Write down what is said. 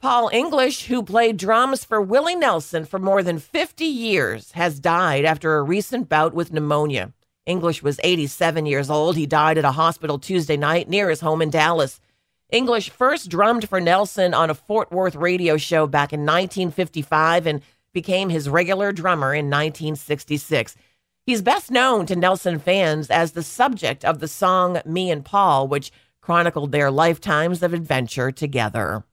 Paul English, who played drums for Willie Nelson for more than 50 years, has died after a recent bout with pneumonia. English was 87 years old. He died at a hospital Tuesday night near his home in Dallas. English first drummed for Nelson on a Fort Worth radio show back in 1955 and became his regular drummer in 1966. He's best known to Nelson fans as the subject of the song Me and Paul, which chronicled their lifetimes of adventure together.